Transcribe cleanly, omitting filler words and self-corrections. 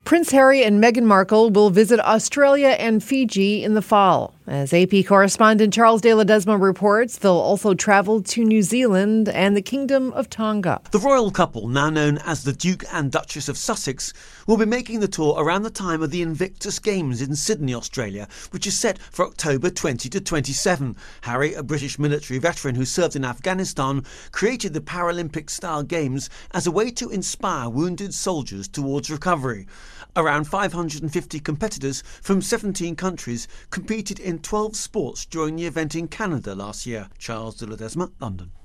Prince Harry and Meghan Markle will visit Australia and Fiji in the fall. As AP correspondent Charles de Ledesma reports, they'll also travel to New Zealand and the Kingdom of Tonga. The royal couple, now known as the Duke and Duchess of Sussex, will be making the tour around the time of the Invictus Games in Sydney, Australia, which is set for October 20 to 27. Harry, a British military veteran who served in Afghanistan, created the Paralympic-style games as a way to inspire wounded soldiers towards recovery. Around 550 competitors from 17 countries competed in 12 sports during the event in Canada last year. Charles de Ledesma, London.